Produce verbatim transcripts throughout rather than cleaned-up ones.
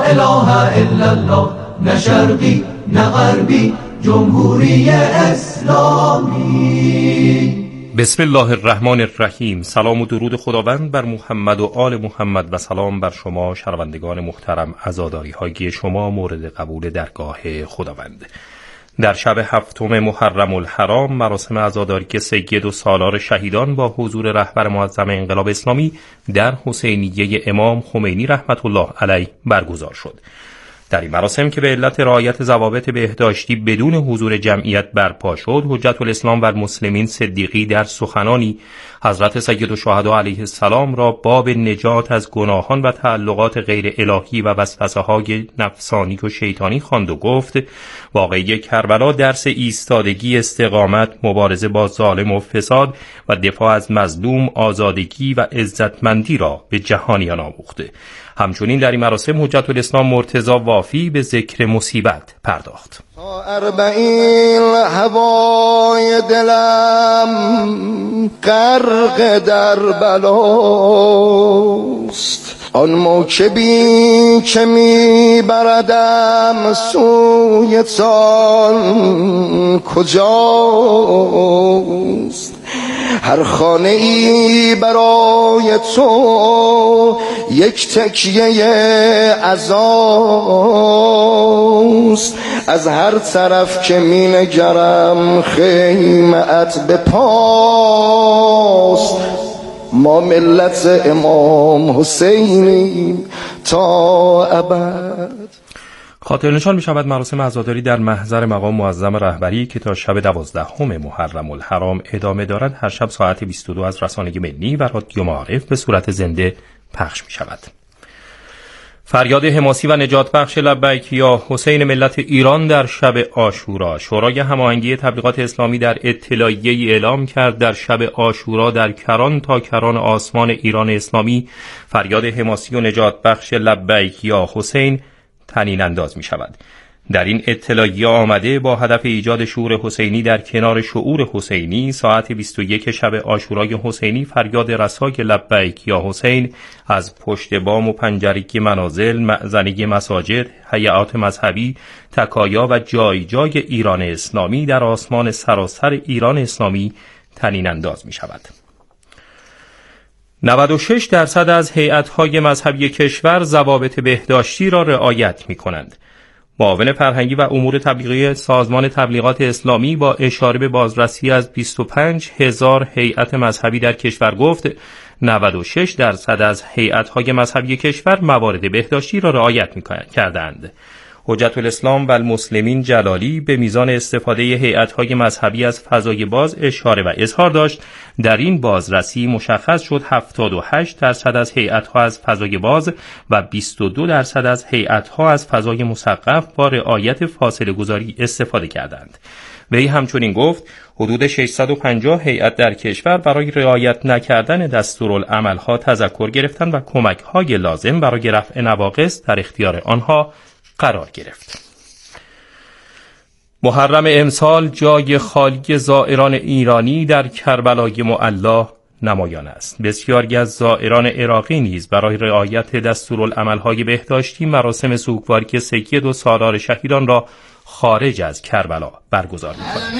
اله الا الله، نه شرقی نه غربی، جمهوری اسلامی. بسم الله الرحمن الرحیم. سلام و درود خداوند بر محمد و آل محمد و سلام بر شما شنوندگان محترم. عزاداری های شما مورد قبول درگاه خداوند. در شب هفتم محرم الحرام مراسم عزاداری سید و سالار شهیدان با حضور رهبر معظم انقلاب اسلامی در حسینیه امام خمینی رحمت الله علیه برگزار شد. در این مراسم که به علت رعایت ضوابط بهداشتی بدون حضور جمعیت برپا شد، حجت الاسلام و المسلمین صدیقی در سخنانی حضرت سید الشهدا علیه السلام را باب نجات از گناهان و تعلقات غیر الهی و وسوسه های نفسانی و شیطانی خواند و گفت واقعه کربلا درس ایستادگی، استقامت، مبارزه با ظالم و فساد و دفاع از مظلوم، آزادگی و عزتمندی را به جهانیان آموخته. همچنین در این مراسم حجت الاسلام مرتضی وافی به ذکر مصیبت پرداخت. اربعین هوای دلم غرق در بلاست، آن موکبی که میبردم سوی سال کجاست؟ هر خانه ای برای تو یک تکیه عزاست، از هر طرف که می نگرم خیمت به پاست. ما ملت امام حسینیم تا ابد. خاطر نشان می شود مراسم عزاداری در محضر مقام معظم رهبری که تا شب دوازدهم محرم الحرام ادامه دارد هر شب ساعت بیست و دو از رسانه ملی و رادیو معارف به صورت زنده پخش می شود. فریاد حماسی و نجات بخش لبیک یا حسین ملت ایران در شب عاشورا. شورای هماهنگی تبلیغات اسلامی در اطلاعیه‌ای اعلام کرد در شب عاشورا در کران تا کران آسمان ایران اسلامی فریاد حماسی و نجات بخش لبیک یا حسین طنین انداز می شود. در این اطلاعیه آمده با هدف ایجاد شعور حسینی در کنار شعور حسینی ساعت بیست و یک شب عاشورای حسینی فریاد رسای لبیک یا حسین از پشت بام و پنجرگی منازل، معزنی مساجد، هیئات مذهبی، تکایا و جای جای ایران اسلامی در آسمان سراسر ایران اسلامی طنین انداز می شود. نود و شش درصد از هیئت‌های مذهبی کشور ضوابط بهداشتی را رعایت می‌کنند. معاون فرهنگی و امور تبلیغی سازمان تبلیغات اسلامی با اشاره به بازرسی از بیست و پنج هزار هیئت مذهبی در کشور گفت نود و شش درصد از هیئت‌های مذهبی کشور موارد بهداشتی را رعایت می‌کردند. حجت الاسلام و المسلمین جلالی به میزان استفاده هیئت‌های مذهبی از فضای باز اشاره و اظهار داشت. در این بازرسی مشخص شد هفتاد و هشت درصد از هیئت‌ها از فضای باز و بیست و دو درصد از هیئت‌ها از فضای مسقف با رعایت فاصله گذاری استفاده کردند. وی همچنین گفت حدود ششصد و پنجاه هیئت در کشور برای رعایت نکردن دستورالعمل‌ها تذکر گرفتند و کمک‌های لازم برای رفع نواقص در اختیار آنها قرار گرفت. محرم امسال جای خالی زائران ایرانی در کربلای معلی نمایان است. بسیاری از زائران عراقی نیز برای رعایت دستورالعمل‌های بهداشتی مراسم سوگواری سید و سالار شهیدان را خارج از کربلا برگزار می‌کنند.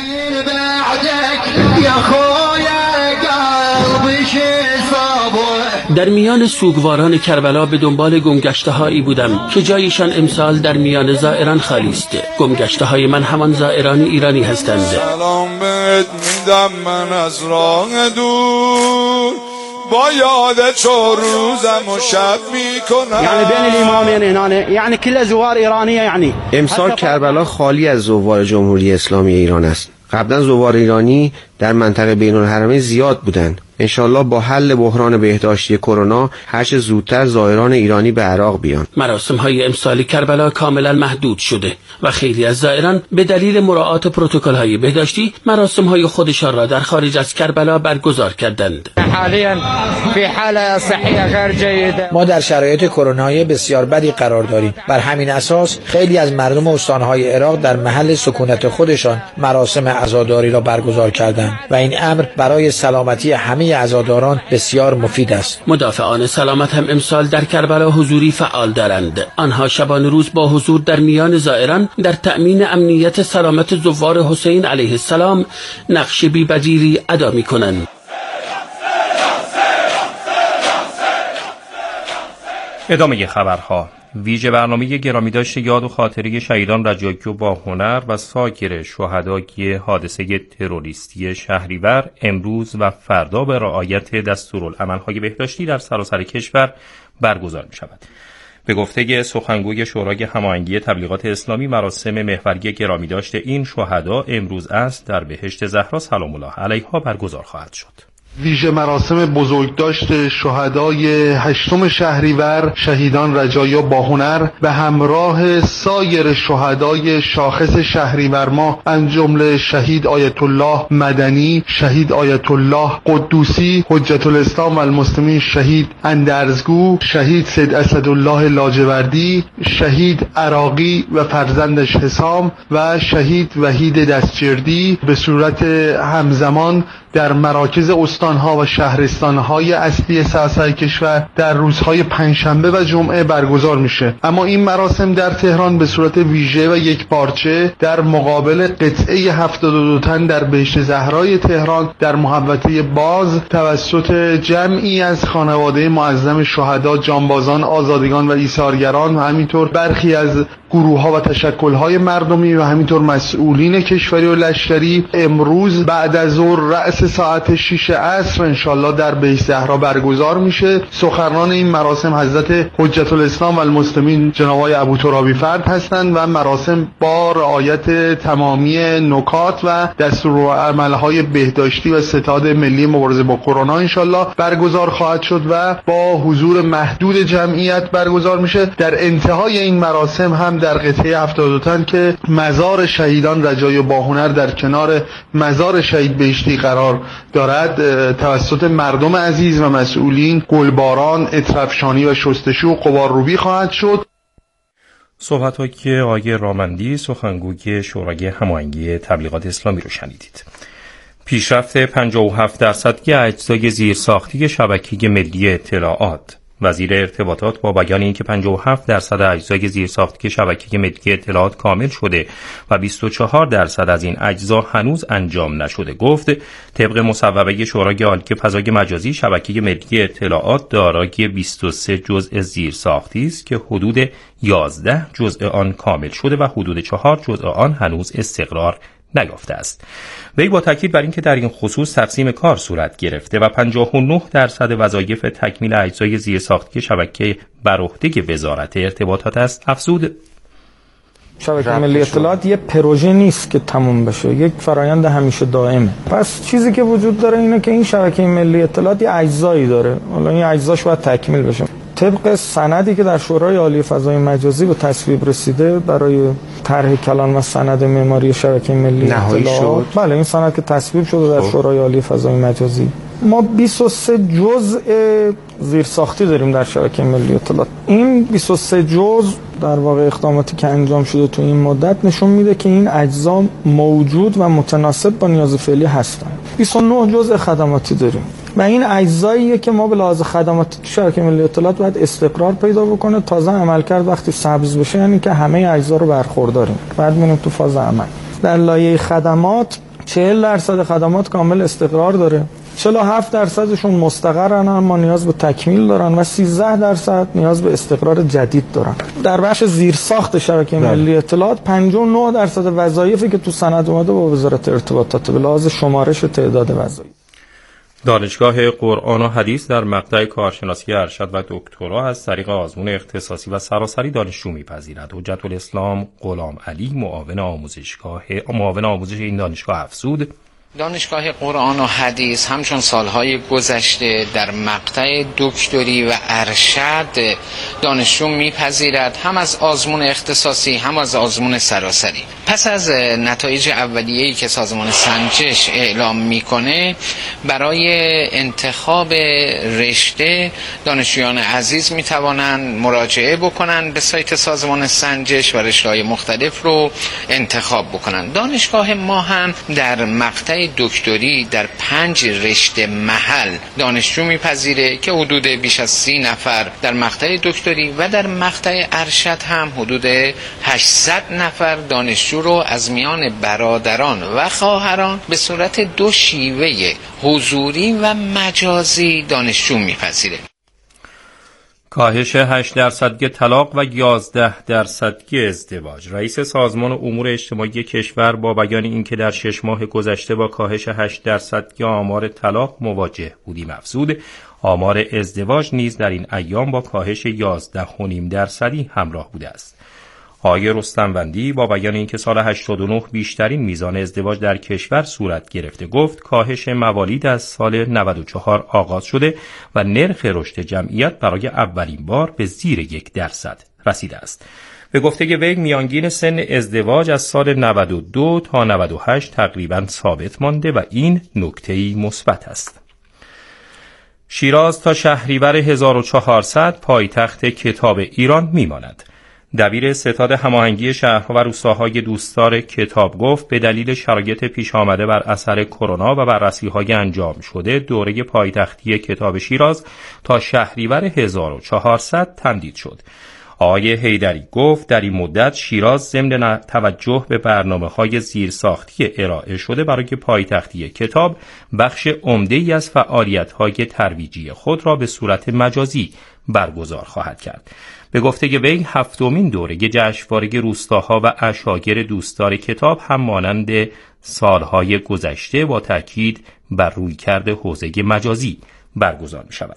در میان سوگواران کربلا به دنبال گمگشته‌هایی بودم که جایشان امسال در میان زائران خالی است. گمگشته‌های من همان زائران ایرانی هستند. سلام بهت میدم من از راه دور، با یاد چهار روزم و شب میکنم. یعنی بین الامامین هنا یعنی کل زوار ایرانیه. یعنی امسال کربلا خالی از زوار جمهوری اسلامی ایران است. قبلا زوار ایرانی در منطقه بین الحرمین زیاد بودند. انشالله با حل بحران بهداشتی کرونا هرچه زودتر زائران ایرانی به عراق بیان. مراسم های امسالی کربلا کاملا محدود شده و خیلی از زائران به دلیل مراعات پروتکل های بهداشتی مراسم های خودشان را در خارج از کربلا برگزار کردند. حالیاً فی حال صحی غیر جیده. ما در شرایط کرونایی بسیار بدی قرار داریم. بر همین اساس خیلی از مردم استانهای عراق در محل سکونت خودشان مراسم عزاداری را برگزار کردند و این امر برای سلامتی همه عزاداران بسیار مفید است. مدافعان سلامت هم امسال در کربلا حضوری فعال دارند. آنها شبانه روز با حضور در میان زائران در تأمین امنیت سلامت زوار حسین علیه السلام نقش بی‌بدیلی ادا می‌کنند. ادامه خبرها. ویژه برنامه گرامیداشت یاد و خاطره شهیدان رجایی با هنر و سایر شهدای حادثه تروریستی شهریور امروز و فردا به رعایت دستورالعمل‌های بهداشتی در سراسر کشور برگزار می‌شود. به گفته سخنگوی شورای هماهنگی تبلیغات اسلامی، مراسم محوری گرامیداشت این شهدا امروز است در بهشت زهرا سلام الله علیها برگزار خواهد شد. ویژه مراسم بزرگداشت شهدای هشتم شهریور شهیدان رجایی با هنر به همراه سایر شهدای شاخص شهریور ماه از جمله شهید آیت الله مدنی، شهید آیت الله قدوسی، حجت الاسلام و المسلمین شهید اندرزگو، شهید سید اسدالله لاجوردی، شهید عراقی و فرزندش حسام و شهید وحید دستجردی به صورت همزمان در مراکز استانها و شهرستانهای اصلی سراسر کشور در روزهای پنجشنبه و جمعه برگزار میشه. اما این مراسم در تهران به صورت ویژه و یک پارچه در مقابل قطعه هفتاد و دو تن در بهشت زهرای تهران در محوطه باز توسط جمعی از خانواده معظم شهدا، جانبازان، آزادگان و ایثارگران و همینطور برخی از گروه‌ها و تشکل‌های مردمی و همینطور مسئولین کشوری و لشکری امروز بعد از ظهر رأس ساعت شش عصر انشالله در بهشت زهرا برگزار میشه. سخنران این مراسم حضرت حجت الاسلام و المسلمین جناب آقای ابوترابی فرد هستند و مراسم با رعایت تمامی نکات و دستورالعمل‌های بهداشتی و ستاد ملی مبارزه با کرونا انشالله برگزار خواهد شد و با حضور محدود جمعیت برگزار میشه. در انتهای این مراسم هم در قطعه هفتاد و دو تن که مزار شهیدان رجایی با هنر در کنار مزار شهید بهشتی قرار دارد توسط مردم عزیز و مسئولین گلباران، عطرافشانی و شستشو و غبارروبی خواهد شد. صحبت‌هایی که آقای رامندی سخنگوی شورای هماهنگی تبلیغات اسلامی رو شنیدید. پیشرفت پنجاه و هفت درصدی اجزای زیرساختی شبکه ملی اطلاعات. وزیر ارتباطات با بیان اینکه پنجاه و هفت درصد اجزای زیرساختی شبکه ملی اطلاعات کامل شده و بیست و چهار درصد از این اجزا هنوز انجام نشده گفت طبق مصوبه شورای عالی فضای مجازی شبکه ملی اطلاعات دارای بیست و سه جزء زیرساختی است که حدود یازده جزء آن کامل شده و حدود چهار جزء آن هنوز استقرار نیافته است. وی با تاکید بر اینکه در این خصوص تقسیم کار صورت گرفته و پنجاه و نه درصد وظایف تکمیل اجزای زیرساختی شبکه بر عهده وزارت ارتباطات است افزود شبکه ملی اطلاعات یه پروژه نیست که تموم بشه، یک فرایند همیشه دائمه. پس چیزی که وجود داره اینه که این شبکه ملی اطلاعات یه اجزایی داره، حالا این اجزاش باید تکمیل بشه. طبق سندی که در شورای عالی فضای مجازی به تصویب رسیده برای طرح کلان و سند معماری شبکه ملی اطلاعات، بله این سند که تصویب شده در شورای عالی فضای مجازی، ما بیست و سه جزء زیرساختی داریم در شبکه ملی اطلاعات. این بیست و سه جزء در واقع اقداماتی که انجام شده تو این مدت نشون میده که این اجزا موجود و متناسب با نیاز فعلی هستند. بیست و نه جزء خدماتی داریم و این اجزاییه که ما به لحاظ خدماتی تو شبکه ملی اطلاعات باید استقرار پیدا بکنه. تازه عملکرد وقتی سبز بشه یعنی که همه اجزا رو برخورداریم، بعد میریم تو فاز عمل. در لایه خدمات چهل درصد خدمات کامل استقرار داره، چهل و هفت درصدشون مستقرن اما نیاز به تکمیل دارن و سیزده درصد نیاز به استقرار جدید دارن. در بخش زیرساخت شبکه ملی اطلاعات پنجاه و نه درصد وظایفی که تو سند اومده با وزارت ارتباطات به لحاظ شمارش تعداد وظایف. دانشگاه قرآن و حدیث در مقطع کارشناسی ارشد و دکترا از طریق آزمون اختصاصی و سراسری دانشجو می‌پذیرد. حجت الاسلام غلام علی معاون آموزشگاه معاون آموزش این دانشگاه افزود دانشگاه قرآن و حدیث همچون سالهای گذشته در مقطع دکتری و ارشد دانشجو میپذیرد، هم از آزمون اختصاصی هم از آزمون سراسری. پس از نتایج اولیه‌ای که سازمان سنجش اعلام میکنه، برای انتخاب رشته دانشجویان عزیز میتوانند مراجعه بکنن به سایت سازمان سنجش و رشته‌های مختلف رو انتخاب بکنن. دانشگاه ما هم در مقطع دکتری در پنج رشته محل دانشجو میپذیره که حدود بیش از سی نفر در مقطع دکتری و در مقطع ارشد هم حدود هشتصد نفر دانشجو رو از میان برادران و خواهران به صورت دو شیوه حضوری و مجازی دانشجو میپذیره. کاهش هشت درصدی طلاق و یازده درصدی ازدواج. رئیس سازمان امور اجتماعی کشور با بیان اینکه در شش ماه گذشته با کاهش هشت درصدی آمار طلاق مواجه بودیم افزود، آمار ازدواج نیز در این ایام با کاهش یازده و نیم درصدی همراه بوده است. آقای رستموندی با بیان اینکه سال هشتاد و نه بیشترین میزان ازدواج در کشور صورت گرفته گفت کاهش موالید از سال نود و چهار آغاز شده و نرخ رشد جمعیت برای اولین بار به زیر یک درصد رسیده است. به گفته وی میانگین سن ازدواج از سال نود و دو تا نود و هشت تقریباً ثابت مانده و این نکته‌ای مثبت است. شیراز تا شهریور هزار و چهارصد پایتخت کتاب ایران میماند. دبیر ستاد هماهنگی شهرها و روستاهای دوستدار کتاب گفت به دلیل شرایط پیش آمده بر اثر کرونا و بررسی‌های انجام شده دوره پایتختی کتاب شیراز تا شهریور هزار و چهارصد تمدید شد. آقای حیدری گفت در این مدت شیراز ضمن توجه به برنامه‌های زیرساختی ارائه شده برای پایتختی کتاب بخش عمده‌ای از فعالیت‌های ترویجی خود را به صورت مجازی برگزار خواهد کرد. به گفته وی هفتمین دوره جشنواره روستاها و عشایر دوستدار کتاب هم مانند سالهای گذشته با تاکید بر رویکرد حوزه مجازی برگزار می شود.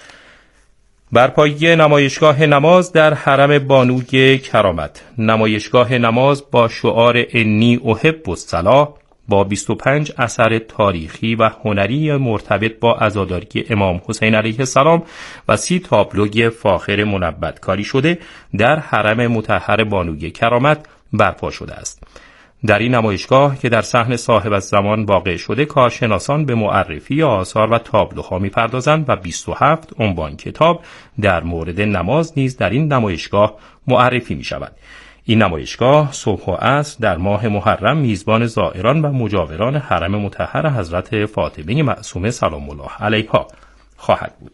برپایی نمایشگاه نماز در حرم بانوی کرامت. نمایشگاه نماز با شعار انی احب الصلاة با بیست و پنج اثر تاریخی و هنری مرتبط با عزاداری امام حسین علیه السلام و سی تابلوی فاخر منبت کاری شده در حرم مطهر بانوی کرامت برپا شده است. در این نمایشگاه که در صحن صاحب الزمان واقع شده کارشناسان به معرفی آثار و تابلوها می‌پردازند و بیست و هفت عنوان کتاب در مورد نماز نیز در این نمایشگاه معرفی می‌شود. این نمایشگاه صبح و عصر در ماه محرم میزبان زائران و مجاوران حرم مطهر حضرت فاطمه معصومه سلام الله علیها خواهد بود.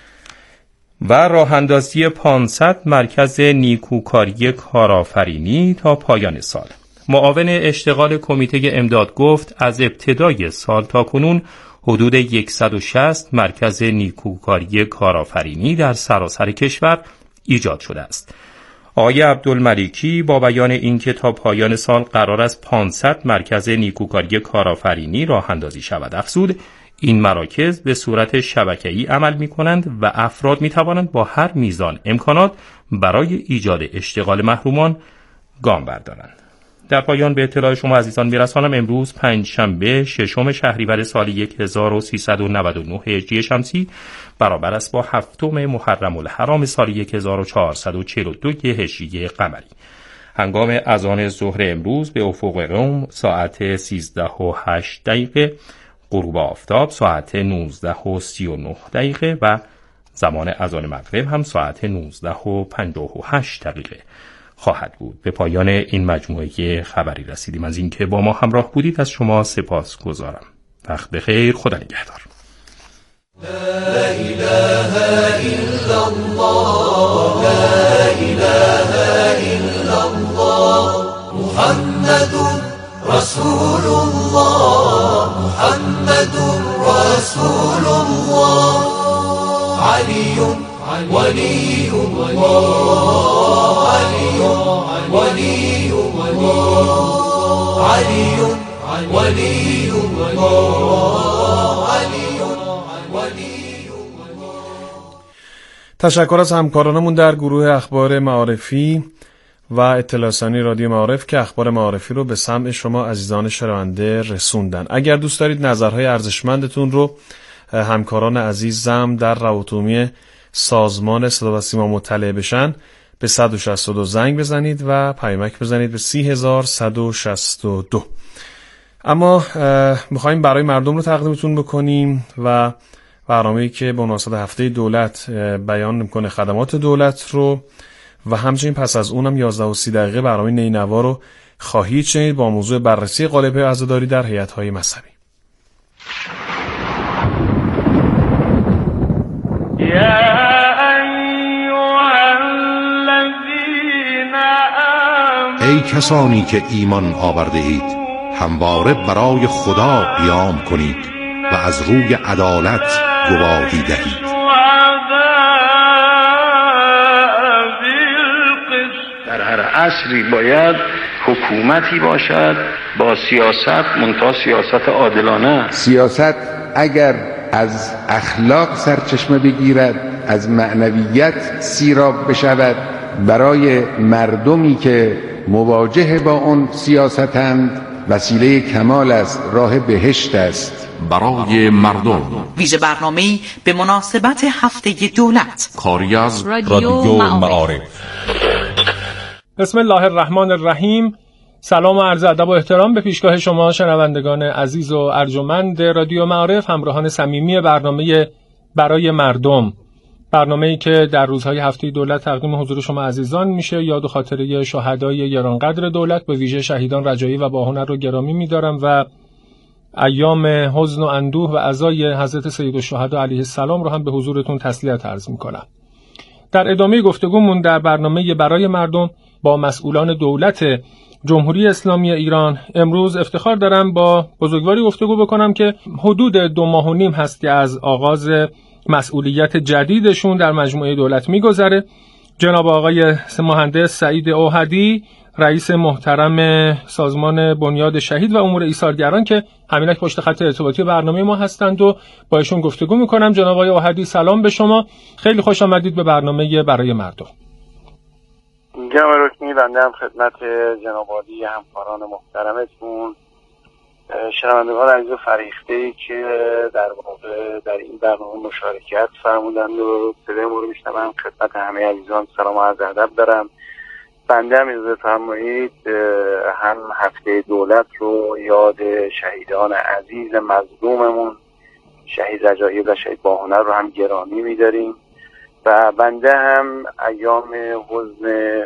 و راه اندازی پانصد مرکز نیکوکاری کارآفرینی تا پایان سال. معاون اشتغال کمیته امداد گفت از ابتدای سال تا کنون حدود صد و شصت مرکز نیکوکاری کارآفرینی در سراسر کشور ایجاد شده است. آقای عبدالملیکی با بیان اینکه تا پایان سال قرار است پانصد مرکز نیکوکاری کارآفرینی راه اندازی شود افزود این مراکز به صورت شبکه‌ای عمل می‌کنند و افراد می‌توانند با هر میزان امکانات برای ایجاد اشتغال محرومان گام بردارند. در پایان به اطلاع شما عزیزان میرسانم امروز پنجشنبه ششم شهریور سال هزار و سیصد و نود و نه هجری شمسی برابر است با هفتم محرم الحرام سال هزار و چهارصد و چهل و دو هجری قمری. هنگام اذان ظهر امروز به افق قم ساعت سیزده و هشت دقیقه، غروب آفتاب ساعت نوزده و سی و نه دقیقه و زمان اذان مغرب هم ساعت نوزده و پنجاه و هشت دقیقه خواهد بود. به پایان این مجموعه خبری رسیدیم. از اینکه با ما همراه بودید از شما سپاس گذارم. وقت بخیر. خدا نگهدار. لا إله إلا الله لا إله إلا الله محمد رسول الله محمد رسول الله علي ولي الله علي ولي الله علي ولي الله علي تشکر از همکارانمون در گروه اخبار معارفی و اطلاع رسانی رادیو معارف که اخبار معارفی رو به سمع شما عزیزان شنونده رسوندن. اگر دوست دارید نظرهای ارزشمندتون رو همکاران عزیزم در روابط عمومی سازمان صدا و سیما مطلع بشن، به صد و شصت و دو زنگ بزنید و پیامک بزنید به سی هزار صد و شصت و دو. اما میخواییم برای مردم رو تقدیمتون بکنیم و برنامه‌ای که به مناسبت هفته دولت بیان میکنه خدمات دولت رو و همچنین پس از اونم یازده و سی دقیقه برنامه نینوا رو خواهید شنید با موضوع بررسی قالب‌های عزاداری در هیئت‌های مذهبی. ای کسانی که ایمان آورده اید، همواره برای خدا قیام کنید و از روی عدالت گواهی دهید. در هر عصری باید حکومتی باشد با سیاست، منتها سیاست عادلانه. سیاست اگر از اخلاق سرچشمه بگیرد، از معنویت سیراب بشود، برای مردمی که مواجه با اون سیاستند وسیله کمال است، راه بهشت است. برای مردم ویژه برنامه‌ای به مناسبت هفته دولت، کاری از رادیو معارف. بسم الله الرحمن الرحیم. سلام و عرض ادب و احترام به پیشگاه شما شنوندگان عزیز و ارجمند رادیو معارف، همراهان صمیمی برنامه برای مردم، برنامه‌ای که در روزهای هفته دولت تقدیم حضور شما عزیزان میشه. یاد و خاطره شهدای گرانقدر دولت به ویژه شهیدان رجایی و باهنر رو گرامی می‌دارم و ایام حزن و اندوه و عزای حضرت سیدالشهدا علیه السلام رو هم به حضورتون تسلیت عرض می‌کنم. در ادامه گفتگومون در برنامه برای مردم با مسئولان دولت جمهوری اسلامی ایران امروز افتخار دارم با بزرگواری گفتگو بکنم که حدود دو ماه و نیم هست که از آغاز مسئولیت جدیدشون در مجموعه دولت میگذره. جناب آقای مهندس سعید اوحدی، رئیس محترم سازمان بنیاد شهید و امور ایثارگران که همینک پشت خط ارتباطی برنامه ما هستند و با ایشون گفتگو میکنم. جناب آقای اوحدی سلام به شما، خیلی خوش آمدید به برنامه برای مردم. جناب رکنی، بنده هم خدمت جناب عالی همکاران محترمتون، شنوندگان عزیز و فریخته‌ای که در واقع در این برنامه مشارکت فرمودند و صدای ما رو میشنوند، خدمت همه عزیزان سلام و عرض ادب دارم. بنده هم اجازه فرمایید هم هفته دولت رو یاد شهیدان عزیز مظلوممون شهید رجایی و شهید باهنر رو هم گرامی می‌داریم و بنده هم ایام حزن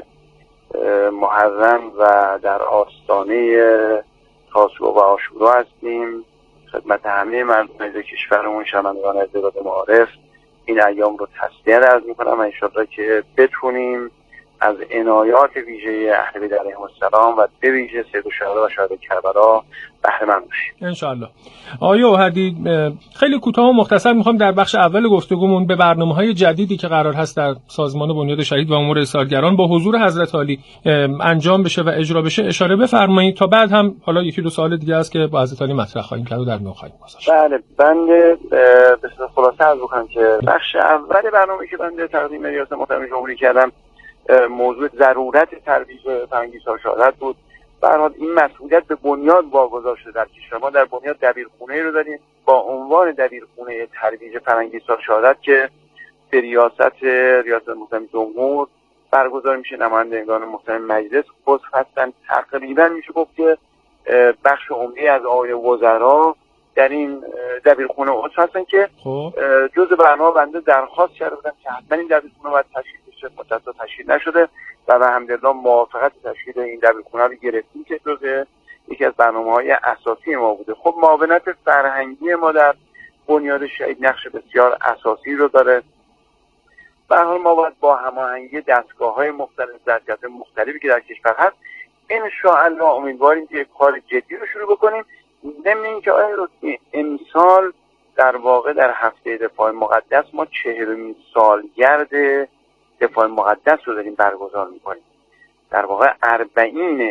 محرم و در آستانه تاسوعا و عاشورا هستیم. خدمت همه مردم کشورمون شنوندگان عزیز رادیو معارف این ایام رو تسلیت عرض می‌کنم و انشالله که بتونیم از عنایات ویژه اهل بیت علیهم السلام و به ویژه سیدالشهدا و شهدای کربلا بهره مند باشیم انشالله. آقای اوحدی، خیلی کوتاه و مختصر میخوام در بخش اول گفتگومون به برنامه‌های جدیدی که قرار هست در سازمان بنیاد شهید و امور ایثارگران با حضور حضرت عالی انجام بشه و اجرا بشه اشاره بفرمایید، تا بعد هم حالا یکی دو سوال دیگه است که با حضرت عالی مطرح خواهیم کرد و در میون خواهیم گذاشت. بله، بنده به صورت خلاصه عرض بکنم که بخش اول برنامه‌ای که بنده تقدیم ریاست محترم جمهوری کردم موضوع ضرورت ترویج فرهنگی سالشادت بود. به هر حال این مسئولیت به بنیاد واگذار شده در کشور ما. در بنیاد دبیرخونه رو داریم با عنوان دبیرخونه ترویج فرهنگی سالشادت که به ریاست ریاست محترم جمهور برگزار میشه. نمایندگان محترم مجلس عضو هستن. تقریبا میشه گفت که بخش عمده از آقای وزرا در این دبیرخونه عضو هستن که جزء برنامه بنده درخواست کرده بودم که حتما این دبیرخونه باید تشکیل بشه، مدت‌ها تشکیل نشده و الحمدلله موافقت تشکیل این دبیرخونه رو گرفتیم که جزء یکی از برنامه‌های اساسی ما بوده. خب معاونت فرهنگی ما در بنیاد شهید نقش بسیار اساسی رو داره. به هر حال ما باید با هماهنگی دستگاه‌های مختلف، ظرفیت‌های مختلفی که در کشور هست ان شاءالله امیدواریم که کار جدی رو شروع بکنیم. ضمن اینکه آقای رکنی امسال در واقع در هفته دفاع مقدس ما چهلمین سالگرد دفاع مقدس رو داریم برگزار میکنیم. در واقع اربعین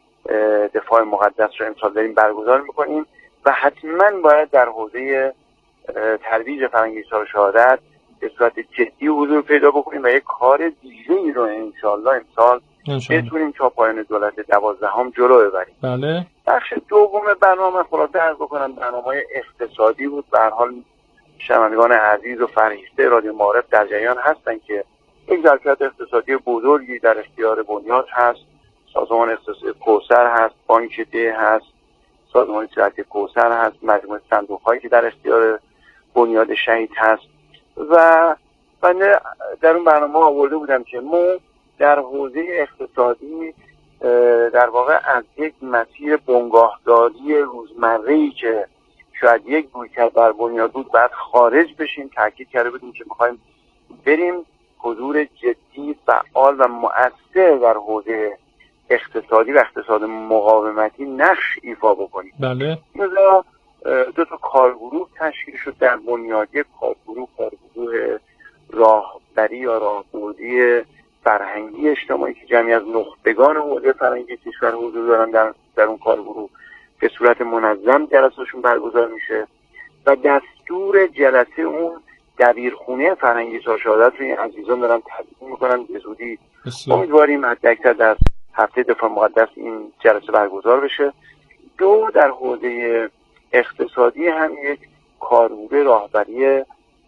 دفاع مقدس رو امسال داریم برگزار میکنیم و حتما باید در حوزه ترویج فرهنگ سالشادت به صورت جدی حضور پیدا بکنیم و یک کار ویژه‌ای رو انشالله امسال بتونیم تا پایان دولت دوازدهم جلو ببریم. بله. بخش دوم برنامه خلاصه عرض بکنم برنامه‌های اقتصادی بود. به هر حال شنوندگان عزیز و فرهیخته رادیو معارف در جریان هستن که یک ظرفیت اقتصادی بزرگی در اختیار بنیاد هست. سازمان اقتصادی کوثر هست، بانک ده هست، سازمان تجارت کوثر هست، مجموعه صندوق‌هایی که در اختیار بنیاد شهید هست و بنده در اون برنامه آورده بودم که ما در حوزه اقتصادی در واقع از یک مسیر بنگاهداری روزمره‌ای که شاید یک رویکرد بر بنیاد بود بعد خارج بشیم. تاکید کرده بودیم که می‌خوایم بریم حضور جدی، فعال و مؤثر در حوزه اقتصادی و اقتصاد مقاومتی نقش ایفا بکنیم. بله. مثلا دو تا کارگروه تشکیل شد در بنیاد. یک کارگروه کارگروه راهبری یا راهبردی فرهنگی اجتماعی که جمعی از نخبگان حوزه فرهنگی کشور حضور دارن در, در اون کارگروه به صورت منظم جلسه‌شون برگزار میشه و دستور جلسه اون دبیرخونه فرهنگی ساشادت رو این عزیزان دارن تدوین میکنن. به زودی امیدواریم حداکثر در هفته دفاع مقدس این جلسه برگزار بشه. دو، در حوزه اقتصادی هم یک کارگروه راهبری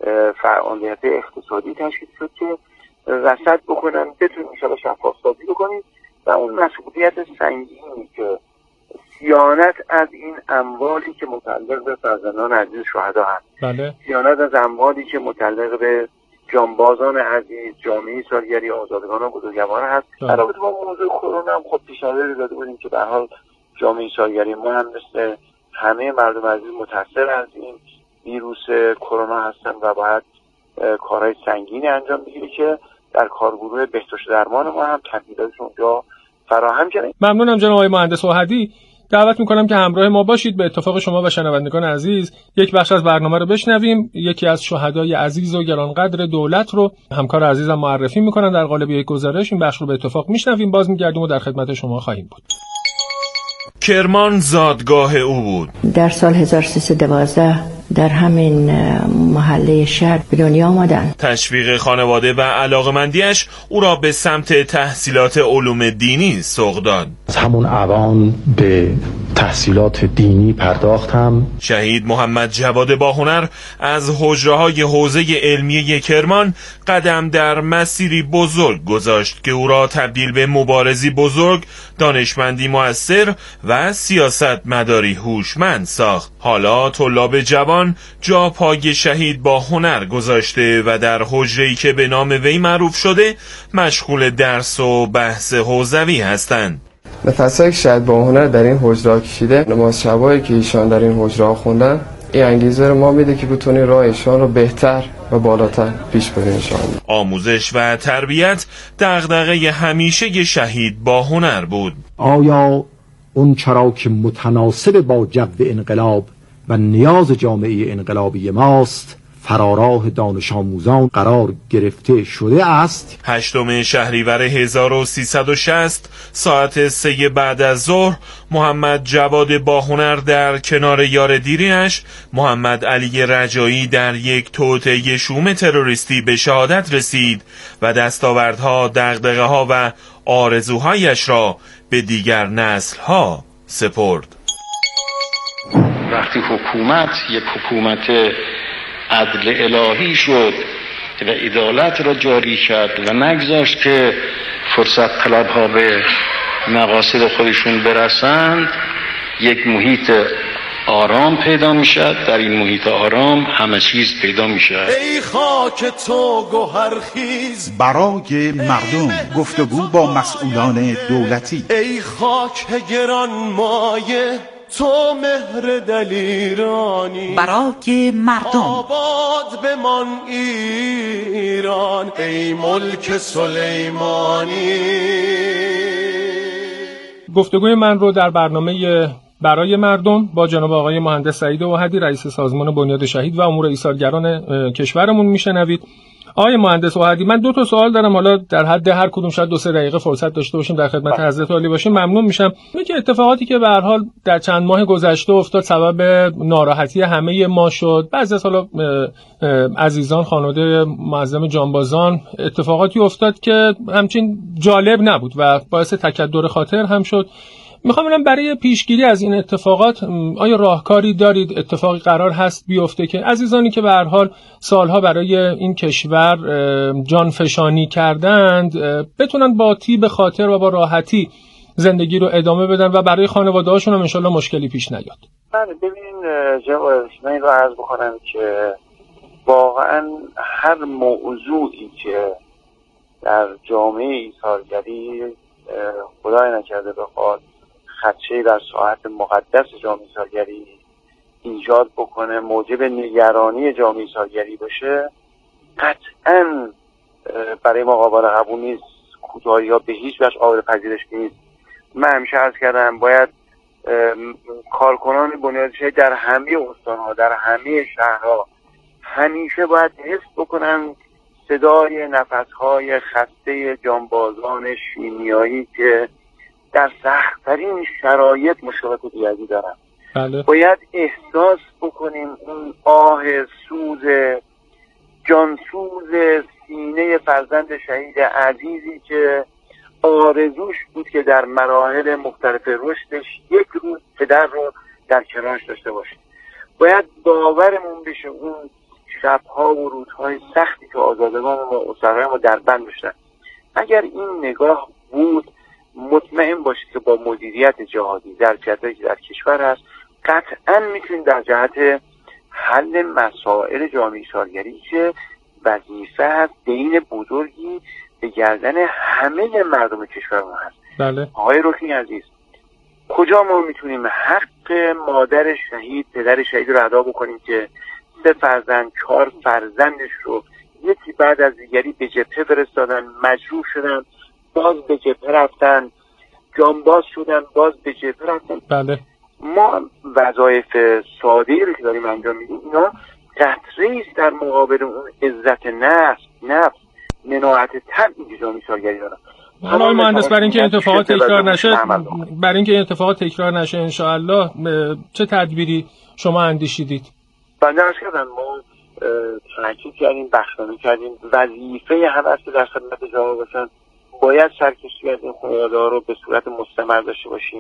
فعالیت اقتصادی تشکیل شد که رصد بکنن، بتونیم انشاءالله شفاف سازی بکنیم و اون مسئولیت سنگینی که صیانت از این اموالی که متعلق به فرزندان عزیز شهدا هست، بله. صیانت از اموالی که متعلق به جانبازان عزیز، جامعه سالگری آزادگان و بزرگوار هست. در رابطه با موضوع کرونا هم خب پیشنهادی داده بودیم که به هر حال جامعه سالگری ما هم مثل همه مردم عزیز متاثر از این ویروس کرونا هستن و باید کارهای سنگینی انجام بگیره که در کارگروه بهداشت درمان ما هم تبدیلاتش اونجا فراهم کنیم. ممنونم جناب آقای مهندس اوحدی. دعوت میکنم که همراه ما باشید. به اتفاق شما و شنوندگان عزیز یک بخش از برنامه رو بشنویم. یکی از شهدای عزیز و گرانقدر دولت رو همکار عزیزم معرفی میکنن در قالب یک گزارش. این بخش رو به اتفاق میشنویم، باز میگردیم و در خدمت شما خواهیم بود. کرمان زادگاه او بود. در سال هزار و سیصد و دوازده در همین محله شهر به دنیا آمدن. تشویق خانواده و علاقمندیش او را به سمت تحصیلات علوم دینی سوق داد. از همون اوان به تحصیلات دینی پرداختم. شهید محمد جواد باهنر از حجره‌های حوزه علمیه کرمان قدم در مسیری بزرگ گذاشت که او را تبدیل به مبارزی بزرگ، دانشمندی مؤثر و سیاستمداری هوشمند ساخت. حالا طلاب جوان جا پای شهید باهنر گذاشته و در حجره‌ای که به نام وی معروف شده مشغول درس و بحث حوزوی هستند. نفسایی که شهید باهنر در این حجره کشیده، نماز شبایی که ایشان در این حجره خوندن، این انگیزه رو ما میده که بتونیم راه ایشان رو بهتر و بالاتر پیش بریم انشاءالله. آموزش و تربیت دغدغه همیشه شهید باهنر بود. آیا اون چرا که متناسب با جو انقلاب و نیاز جامعه انقلابی ماست فراراه دانش آموزان قرار گرفته شده است؟ هشتم شهریور هزار و سیصد و شصت ساعت سه بعد از ظهر محمد جواد باهنر در کنار یار دیرینش محمد علی رجایی در یک توطئه شوم تروریستی به شهادت رسید و دستاوردها، دغدغه‌ها و آرزوهایش را به دیگر نسل‌ها سپرد. وقتی حکومت یک حکومت عدل الهی شد و عدالت را جاری کرد و نگذاشت که فرصت طلبها به مقاصد خودشون برسند، یک محیط آرام پیدا می شد. در این محیط آرام همه چیز پیدا می شد. ای خاک تو گوهرخیز برای مردم، گفتگو با مسئولان دولتی. ای خاک گران مایه تو مهر دلیرانی برای مردم. آباد بمان ایران ای ملک سلیمانی. گفتگوی من رو در برنامه برای مردم با جناب آقای مهندس سعید اوحدی رئیس سازمان بنیاد شهید و امور ایثارگران کشورمون میشنوید. آقای مهندس اوحدی، من دو تا سوال دارم، حالا در حد هر کدوم شاید دو سه دقیقه فرصت داشته باشیم در خدمت حضرت عالی باشیم ممنون میشم. یکی اتفاقاتی که به هر حال در چند ماه گذشته افتاد سبب ناراحتی همه ما شد، بعضی از حالا عزیزان خانواده معظم جانبازان اتفاقاتی افتاد که همچین جالب نبود و باعث تکدر خاطر هم شد. میخوام ببینم برای پیشگیری از این اتفاقات آیا راهکاری دارید؟ اتفاقی قرار هست بیفته که عزیزانی که به هر حال سالها برای این کشور جانفشانی کردند بتونن با طیب خاطر و با راحتی زندگی رو ادامه بدن و برای خانواده‌هاشون هم انشالله مشکلی پیش نیاد؟ بله، ببینین جواب من این رو عرض بکنم که واقعا هر موضوعی که در جامعه ایثارگری خدای نکرده بخواد خدشه در ساعت مقدس جامعه ایثارگری ایجاد بکنه، موجب نگرانی جامعه ایثارگری باشه، قطعاً برای ما قابل قبول نیست. کوتاهی ها به هیچ وجه قابل پذیرش نیست. من همیشه عرض کردم باید کارکنان بنیاد شهید در همه استان‌ها، در همه شهرها همیشه باید حس بکنن صدای نفس‌های خسته جانبازان شیمیایی که در سخت‌ترین شرایط مشکلات ریاضی دارن. بله. باید احساس بکنیم اون آه سوز جانسوز سینه فرزند شهید عزیزی که آرزوش بود که در مراحل مختلف رشدش یک روز پدر رو در کنارش داشته باشه. باید باورمون بشه اون شب‌ها و روزهای سختی که آزادگان ما و اسرای ما در بند داشتن. اگر این نگاه بود مطمئن باشید که با مدیریت جهادی در جهتی که در کشور هست قطعا میتونید در جهت حل مسائل جامعه ایثارگری که وظیفه هست دین بزرگی به گردن همه مردم کشور ما هست. بله. آقای رکنی عزیز، کجا ما میتونیم حق مادر شهید پدر شهید رو ادا بکنیم که سه فرزند چهار فرزندش رو یکی بعد از دیگری به جبهه فرستادن، مجروح شدن، باز به جبهه رفتن، جانباز شدن، باز به جبهه رفتن. بله. ما وظایف ساده‌ای رو که داریم انجام میدیم اینا قطره‌ای است در مقابل اون عزت نفس نفس مناعت طبعی که جامعه ایثارگری دارن. آقای مهندس، برای اینکه اتفاقات تکرار نشه برای اینکه اتفاقات تکرار نشه ان شاء الله چه تدبیری شما اندیشیدید؟ بنده عرض کردم ما تاکید کردیم، بخشنامه کردیم، وظیفه هم است که در خدمت جامعه باشن. باید سرکشی از این خانواده‌ها رو به صورت مستمر داشته باشیم.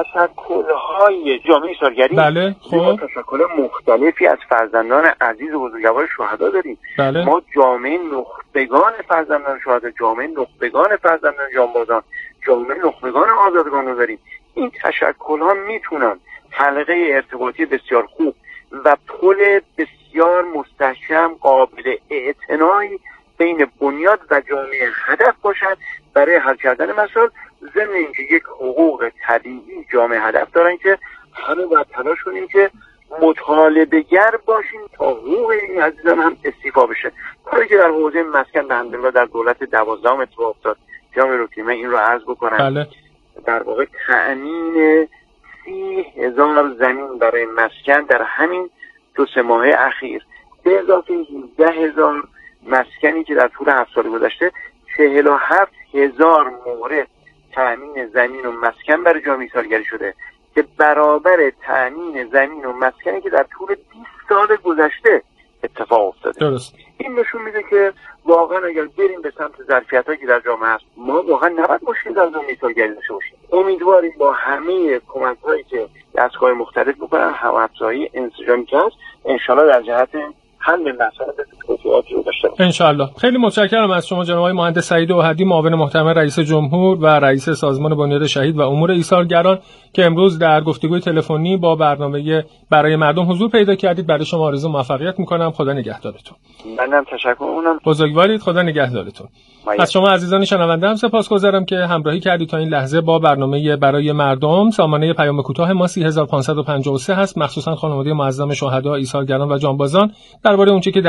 تشکل‌های جامعه ایثارگری بله خب تشکل مختلفی از فرزندان عزیز و بزرگوار شهدا داریم. بله. ما جامعه نخبگان فرزندان شهدا، جامعه نخبگان فرزندان جانبازان، جامعه نخبگان آزادگان رو داریم. این تشکل‌ها میتونن حلقه ارتباطی بسیار خوب و پل بسیار مستحکم قابل اعتنایی بین بنیاد و جامعه هدف باشد برای حل کردن مسائل، ضمن اینکه یک حقوق طبیعی جامعه هدف دارن که همه باید تلاش کنیم که مطالبه گر باشیم تا حقوق این عزیزان هم استیفا بشه. کاری که در حوزه مسکن به الحمدلله در دولت دوازدهم اتفاق افتاد. جناب رکنی، من این رو عرض بکنم. بله. در واقع تأمین سی هزار زمین برای مسکن در همین دو سه ماه اخیر به اضافه هجده هزار مسکنی که در طول هفت سال گذشته چهل و هفت هزار مورد تأمین زمین و مسکن برای جامعه ایثارگری شده که برابر تأمین زمین و مسکنی که در طول بیست سال گذشته اتفاق افتاده. درست. این نشون میده که واقعا اگر بریم به سمت ظرفیت‌هایی که در جامعه هست ما واقعا نباید مشکل در جامعه ایثارگری داشته باشیم. امیدواریم با همه کمک‌هایی که دستگاه مختلف می‌کنن، هم‌افزایی انسجامی که هست، انشالله در جهت حل مسائل توفیقاتی رو داشته باشیم. انشالله. خیلی متشکرم از شما جناب آقای مهندس سعید اوحدی، معاون محترم رئیس جمهور و رئیس سازمان بنیاد شهید و امور ایثارگران که امروز در گفتگوی تلفنی با برنامه برای مردم حضور پیدا کردید. برای شما آرزو موفقیت می‌کنم. خدا نگهدارتون. منم تشکر می‌کنم. بزرگوارید. خدا نگهدارتون. از شما عزیزان شنونده هم سپاسگزارم که همراهی کردید تا این لحظه با برنامه برای مردم. سامانه پیام کوتاه ما سه هزار و پانصد و پنجاه و سه هست، مخصوصا خانواده معظم شهدا، ایثارگران و جانبازان. درباره اونچه که در این گفتگو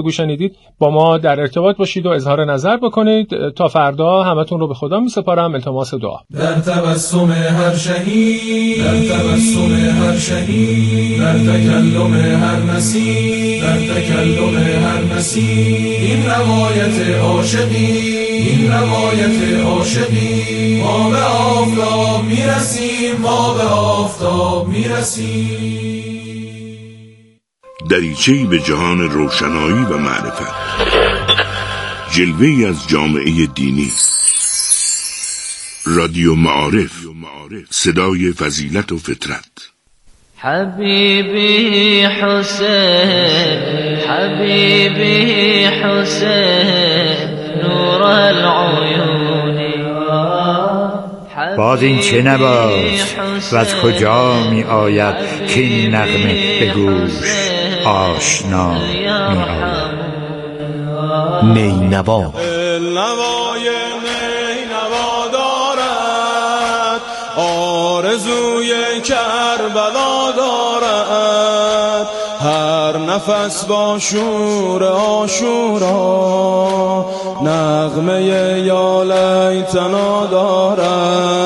گفتگو شنیدید با ما در ارتباط باشید و اظهار نظر بکنید. تا فردا همتون رو به خدا میسپارم. التماس دعا. در تبسم هر شهید، در تبسم هر شهید، در تکلم هر مسیح، در تکلم هر مسیح، این روایت عاشقی، این روایت عاشقی، ما به آفتاب میرسیم، ما به آفتاب میرسیم. دریچه‌ای به جهان روشنایی و معرفت، جلوه‌ای از جامعه دینی. رادیو معارف، صدای فضیلت و فطرت. حبیبی حسین، حبیبی حسین، نور العیون. باز این چه نواست و از کجا می آید که این نغمه به گوش آشنا می آید؟ نینوا نوای نینوا دارد، آرزوی کربلا دارد، هر نفس با شور عاشورا نغمه یا لیتنا دارد.